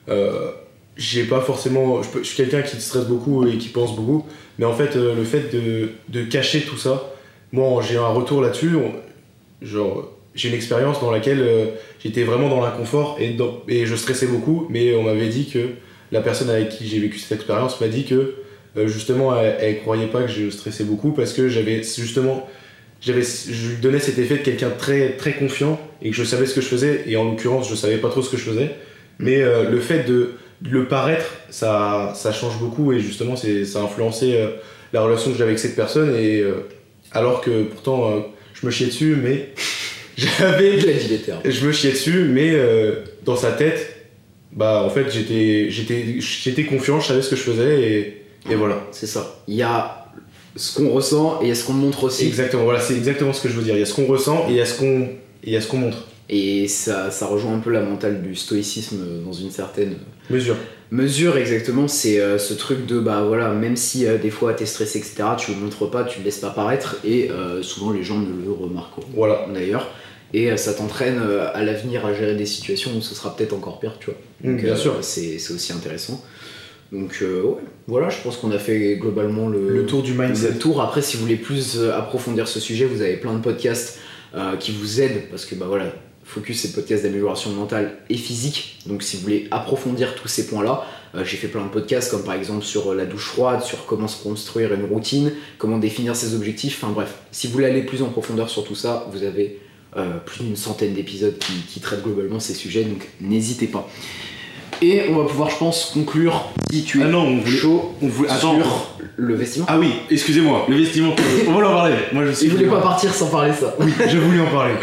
j'ai pas forcément, je suis quelqu'un qui stresse beaucoup et qui pense beaucoup, mais en fait le fait de cacher tout ça, moi j'ai un retour là-dessus, j'ai une expérience dans laquelle j'étais vraiment dans l'inconfort et je stressais beaucoup, mais on m'avait dit que la personne avec qui j'ai vécu cette expérience m'a dit que justement elle croyait pas que je stressais beaucoup parce que je lui donnais cet effet de quelqu'un de très, très confiant et que je savais ce que je faisais, et en l'occurrence je savais pas trop ce que je faisais, mais le fait de le paraître, ça change beaucoup et justement ça a influencé la relation que j'avais avec cette personne et alors que pourtant je me chiais dessus, mais je me chiais dessus, mais dans sa tête, en fait j'étais confiant, je savais ce que je faisais et voilà. C'est ça. Il y a ce qu'on ressent et il y a ce qu'on montre aussi. Exactement, voilà, c'est exactement ce que je veux dire. Il y a ce qu'on ressent et il y a ce qu'on montre. Et ça rejoint un peu la mentale du stoïcisme dans une certaine mesure, exactement. C'est ce truc de bah voilà, même si des fois t'es stressé, etc., tu le montres pas, tu le laisses pas paraître, et souvent les gens ne le remarqueront. Voilà. D'ailleurs. Et ça t'entraîne à l'avenir à gérer des situations où ce sera peut-être encore pire, tu vois. Donc, bien sûr. C'est aussi intéressant. Donc ouais, voilà, je pense qu'on a fait globalement le tour du mindset. Le tour. Après, si vous voulez plus approfondir ce sujet, vous avez plein de podcasts qui vous aident, parce que bah voilà, Focus, c'est le podcast d'amélioration mentale et physique. Donc si vous voulez approfondir tous ces points-là, j'ai fait plein de podcasts, comme par exemple sur la douche froide, sur comment se construire une routine, comment définir ses objectifs, enfin bref. Si vous voulez aller plus en profondeur sur tout ça, vous avez plus d'une centaine d'épisodes qui traitent globalement ces sujets, donc n'hésitez pas. Et on va pouvoir, je pense, conclure, si tu es chaud, sur le vestiment. Ah oui, excusez-moi, le vestiment, on va en parler. Moi, je suis. Il voulait pas partir sans parler ça. Oui, je voulais en parler.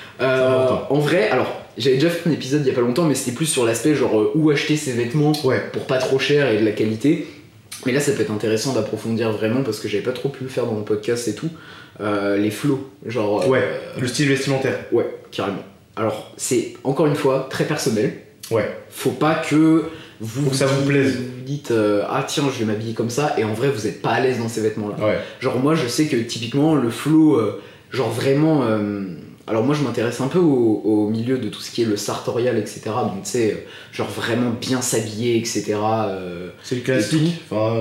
En vrai, alors, j'avais déjà fait un épisode il y a pas longtemps, mais c'était plus sur l'aspect genre où acheter ses vêtements pour pas trop cher et de la qualité. Mais là, ça peut être intéressant d'approfondir vraiment, parce que j'avais pas trop pu le faire dans mon podcast et tout. Les flows, genre. Le style vestimentaire. Ouais, carrément. Alors, c'est encore une fois très personnel. Ouais. Faut pas que faut que ça vous plaise. Vous dites ah tiens, je vais m'habiller comme ça, et en vrai vous êtes pas à l'aise dans ces vêtements là. Ouais. Genre moi je sais que typiquement le flow, genre vraiment. Alors moi je m'intéresse un peu au milieu de tout ce qui est le sartorial, etc. Donc tu sais, genre vraiment bien s'habiller, etc. C'est le classique. Enfin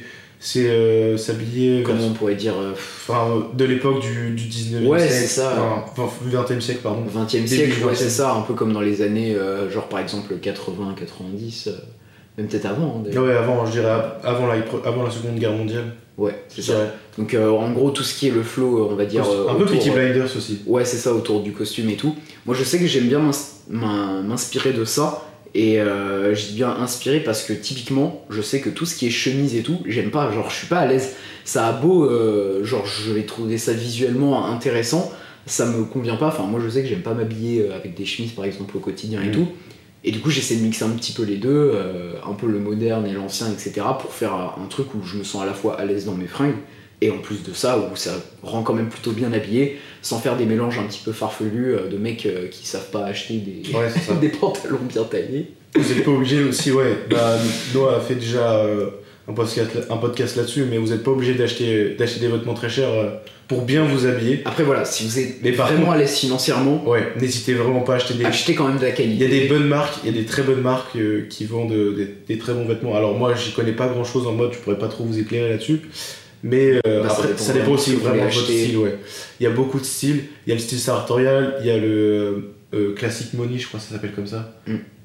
c'est s'habiller. Comment on pourrait dire de l'époque du 19e siècle. Ouais, c'est ça. Enfin, 20e siècle, pardon. 20e siècle, ouais, c'est ça, un peu comme dans les années, genre par exemple 80, 90, même peut-être avant. Hein, ouais, avant, je dirais avant la Seconde Guerre mondiale. Ouais, c'est ça. Donc en gros, tout ce qui est le flow, on va dire. Un peu Peaky Blinders aussi. Ouais, c'est ça, autour du costume et tout. Moi, je sais que j'aime bien m'inspirer de ça. Et je dis bien inspiré parce que typiquement, je sais que tout ce qui est chemise et tout, j'aime pas, genre je suis pas à l'aise. Ça a beau, genre je vais trouver ça visuellement intéressant, ça me convient pas. Enfin, moi je sais que j'aime pas m'habiller avec des chemises par exemple au quotidien et tout. Et du coup, j'essaie de mixer un petit peu les deux, un peu le moderne et l'ancien, etc. pour faire un truc où je me sens à la fois à l'aise dans mes fringues, et en plus de ça, où ça rend quand même plutôt bien habillé, sans faire des mélanges un petit peu farfelus de mecs qui savent pas acheter des pantalons bien taillés. Vous êtes pas obligé aussi, Noah a fait déjà un podcast là-dessus, mais vous êtes pas obligé d'acheter des vêtements très chers pour bien vous habiller. Après voilà, si vous êtes vraiment à l'aise financièrement, n'hésitez vraiment pas à acheter achetez quand même de la qualité. Il y a des bonnes marques, il y a des très bonnes marques qui vendent des très bons vêtements. Alors moi j'y connais pas grand-chose en mode, je pourrais pas trop vous éclairer là-dessus. Mais après, ça dépend aussi vraiment de votre style. Ouais. Il y a beaucoup de styles. Il y a le style sartorial, il y a le classic money, je crois que ça s'appelle comme ça.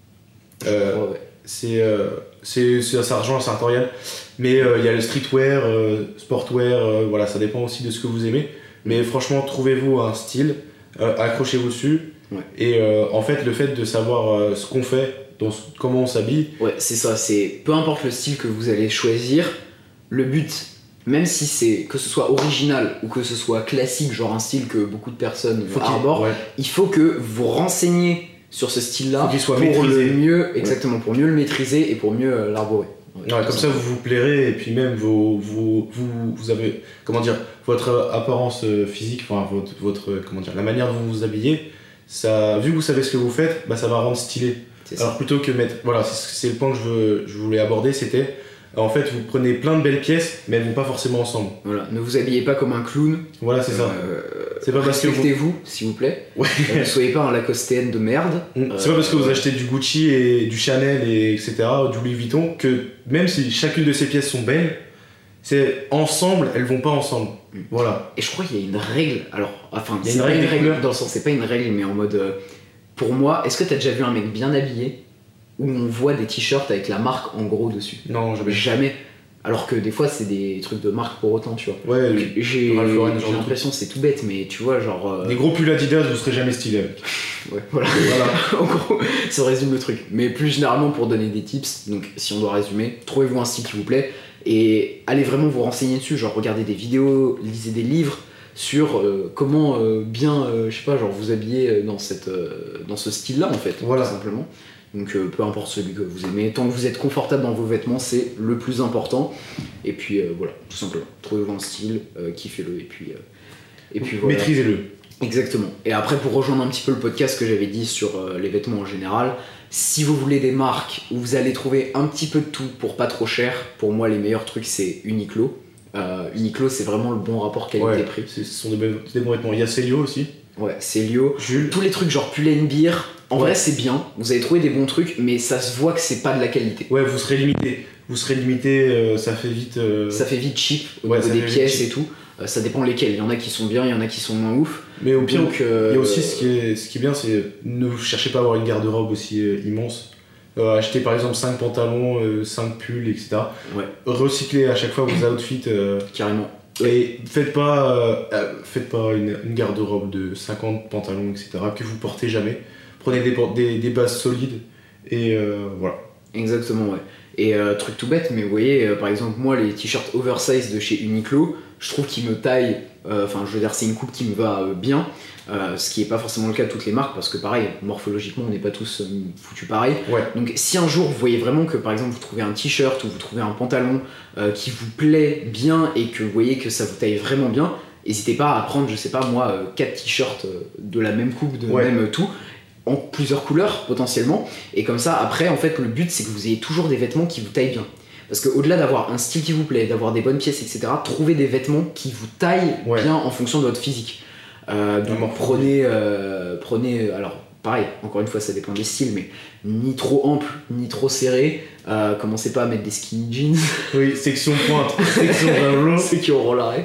Ça rejoint le sartorial. Mais il y a le streetwear, sportwear, voilà, ça dépend aussi de ce que vous aimez. Mais franchement, trouvez-vous un style, accrochez-vous dessus. Ouais. Et en fait, le fait de savoir ce qu'on fait, comment on s'habille. Ouais, c'est ça. C'est peu importe le style que vous allez choisir, le but. Même si c'est que ce soit original ou que ce soit classique, genre un style que beaucoup de personnes arborent, il faut que vous renseigniez sur ce style-là pour le mieux, exactement, pour mieux le maîtriser et pour mieux l'arborer. Comme ça vous plairez, et puis même vous avez, comment dire, votre apparence physique, enfin votre comment dire, la manière dont vous vous habillez, ça, vu que vous savez ce que vous faites, ça va rendre stylé. Alors plutôt que mettre, voilà, c'est le point que je voulais aborder, c'était en fait, vous prenez plein de belles pièces, mais elles vont pas forcément ensemble. Voilà, ne vous habillez pas comme un clown. Voilà, c'est ça. C'est pas parce que respectez-vous, s'il vous plaît. Ouais. Ne soyez pas un Lacostéenne de merde. C'est pas parce que vous achetez du Gucci et du Chanel et etc., du Louis Vuitton, que même si chacune de ces pièces sont belles, c'est ensemble, elles vont pas ensemble. Voilà. Et je crois qu'il y a une règle. Alors, enfin, il y a une règle dans le sens, c'est pas une règle, mais en mode. Pour moi, est-ce que t'as déjà vu un mec bien habillé où on voit des t-shirts avec la marque en gros dessus? Non, jamais. Alors que des fois c'est des trucs de marque pour autant, tu vois. Ouais, j'ai l'impression que c'est tout bête, mais tu vois, genre. Des gros pulls Adidas, vous serez jamais stylé avec. Ouais, voilà. En gros, ça résume le truc. Mais plus généralement, pour donner des tips, donc si on doit résumer, trouvez-vous un style qui vous plaît et allez vraiment vous renseigner dessus. Genre, regardez des vidéos, lisez des livres sur comment bien, je sais pas, genre vous habiller dans ce style-là en fait, tout simplement. Donc peu importe celui que vous aimez, tant que vous êtes confortable dans vos vêtements, c'est le plus important. Et puis voilà, tout simplement, trouvez-vous un style, kiffez-le et puis voilà. Maîtrisez-le. Exactement. Et après, pour rejoindre un petit peu le podcast que j'avais dit sur les vêtements en général, si vous voulez des marques où vous allez trouver un petit peu de tout pour pas trop cher, pour moi les meilleurs trucs c'est Uniqlo. Uniqlo, c'est vraiment le bon rapport qualité-prix. Ce sont des bons vêtements. Il y a Célio aussi. Ouais, Célio. Jules. Tous les trucs genre Pull&Bear, en vrai c'est bien, vous allez trouver des bons trucs, mais ça se voit que c'est pas de la qualité. Ouais, vous serez limité, ça fait vite... Ça fait vite cheap au niveau des pièces et tout. Ça dépend lesquels, il y en a qui sont bien, il y en a qui sont moins ouf. Mais au pire, il y a aussi ce qui est bien, c'est ne cherchez pas à avoir une garde-robe aussi immense. Achetez par exemple 5 pantalons, 5 pulls, etc. Ouais. Recyclez à chaque fois vos outfits. Carrément. Et faites pas une garde-robe de 50 pantalons, etc. que vous portez jamais. Prenez des bases solides et voilà. Exactement, ouais. Et truc tout bête, mais vous voyez, par exemple, moi, les t-shirts oversize de chez Uniqlo, je trouve qu'ils me taillent, enfin, je veux dire, c'est une coupe qui me va bien, ce qui n'est pas forcément le cas de toutes les marques, parce que pareil, morphologiquement, on n'est pas tous foutus pareil. Ouais. Donc, si un jour vous voyez vraiment que, par exemple, vous trouvez un t-shirt ou vous trouvez un pantalon qui vous plaît bien et que vous voyez que ça vous taille vraiment bien, n'hésitez pas à prendre, je sais pas moi, 4 t-shirts de la même coupe, de même tout, en plusieurs couleurs potentiellement, et comme ça après en fait le but c'est que vous ayez toujours des vêtements qui vous taillent bien, parce que au-delà d'avoir un style qui vous plaît, d'avoir des bonnes pièces, etc., trouvez des vêtements qui vous taillent bien en fonction de votre physique. Donc prenez alors pareil, encore une fois ça dépend des styles, mais ni trop ample ni trop serré, commencez pas à mettre des skinny jeans. Oui, section pointe, section vraiment. Ceux qui auront l'arrêt.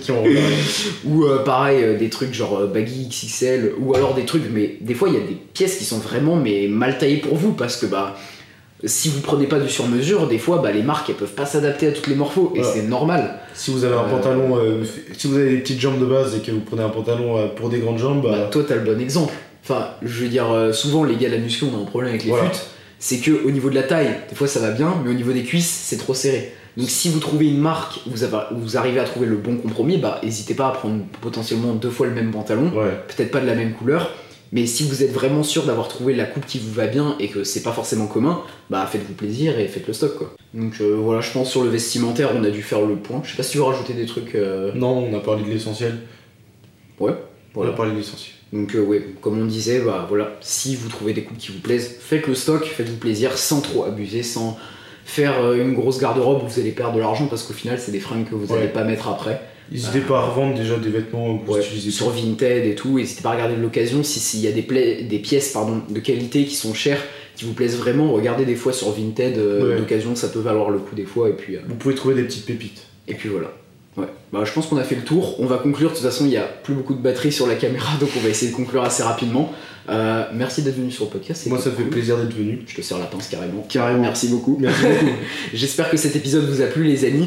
Ou pareil, des trucs genre baggy XXL, ou alors des trucs, mais des fois il y a des pièces qui sont vraiment mais mal taillées pour vous, parce que si vous prenez pas du sur-mesure, des fois les marques elles peuvent pas s'adapter à toutes les morphos, et c'est normal. Si vous avez un pantalon, si vous avez des petites jambes de base et que vous prenez un pantalon pour des grandes jambes, toi t'as le bon exemple. Enfin, je veux dire, souvent les gars de la muscu on a un problème avec les futes, c'est que au niveau de la taille, des fois ça va bien, mais au niveau des cuisses c'est trop serré. Donc si vous trouvez une marque où vous arrivez à trouver le bon compromis, n'hésitez pas à prendre potentiellement 2 fois le même pantalon, peut-être pas de la même couleur, mais si vous êtes vraiment sûr d'avoir trouvé la coupe qui vous va bien et que c'est pas forcément commun, faites-vous plaisir et faites le stock quoi. Donc voilà, je pense sur le vestimentaire on a dû faire le point. Je sais pas si tu veux rajouter des trucs. Non, on a parlé de l'essentiel. Ouais, voilà. On a parlé de l'essentiel. Donc comme on disait, voilà, si vous trouvez des coupes qui vous plaisent, faites le stock, faites-vous plaisir sans trop abuser, sans faire une grosse garde-robe où vous allez perdre de l'argent, parce qu'au final c'est des fringues que vous n'allez pas mettre après. N'hésitez pas à revendre déjà des vêtements que vous utilisez sur Vinted et tout, n'hésitez pas à regarder de l'occasion s'il y a des pièces de qualité qui sont chères, qui vous plaisent vraiment, regardez des fois sur Vinted d'occasion, ça peut valoir le coup des fois, et puis vous pouvez trouver des petites pépites. Et puis voilà. Je pense qu'on a fait le tour, on va conclure, de toute façon il n'y a plus beaucoup de batterie sur la caméra, donc on va essayer de conclure assez rapidement. Merci d'être venu sur le podcast. Moi ça fait plaisir d'être venu. Je te serre la pince carrément. Merci beaucoup. J'espère que cet épisode vous a plu les amis.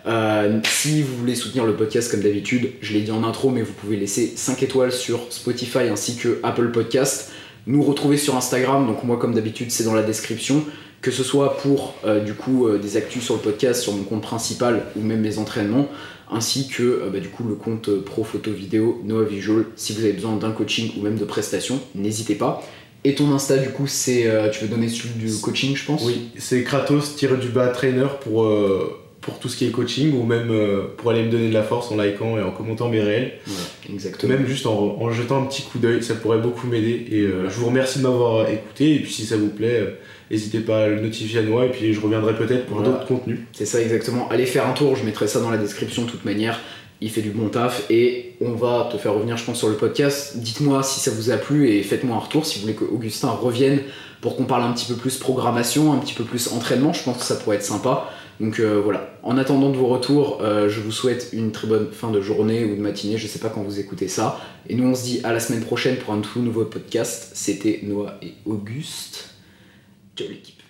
Si vous voulez soutenir le podcast comme d'habitude, je l'ai dit en intro, mais vous pouvez laisser 5 étoiles sur Spotify ainsi que Apple Podcast. Nous retrouver sur Instagram, donc moi comme d'habitude c'est dans la description, que ce soit pour des actus sur le podcast, sur mon compte principal ou même mes entraînements, ainsi que le compte pro photo vidéo Noah Visual. Si vous avez besoin d'un coaching ou même de prestations, n'hésitez pas. Et ton Insta du coup c'est, tu veux donner celui du coaching je pense? Oui, c'est Kratos-trainer pour tout ce qui est coaching, ou même pour aller me donner de la force en likant et en commentant mes réels. Ouais, exactement. Même juste en jetant un petit coup d'œil, ça pourrait beaucoup m'aider. Et je vous remercie de m'avoir écouté, et puis si ça vous plaît, n'hésitez pas à le notifier à moi, et puis je reviendrai peut-être pour d'autres contenus. C'est ça exactement, allez faire un tour, je mettrai ça dans la description de toute manière. Il fait du bon taf et on va te faire revenir je pense sur le podcast. Dites-moi si ça vous a plu et faites-moi un retour si vous voulez que Augustin revienne pour qu'on parle un petit peu plus programmation, un petit peu plus entraînement, je pense que ça pourrait être sympa. Donc voilà, en attendant de vos retours, je vous souhaite une très bonne fin de journée ou de matinée, je sais pas quand vous écoutez ça. Et nous on se dit à la semaine prochaine pour un tout nouveau podcast. C'était Noah et Auguste. Ciao l'équipe.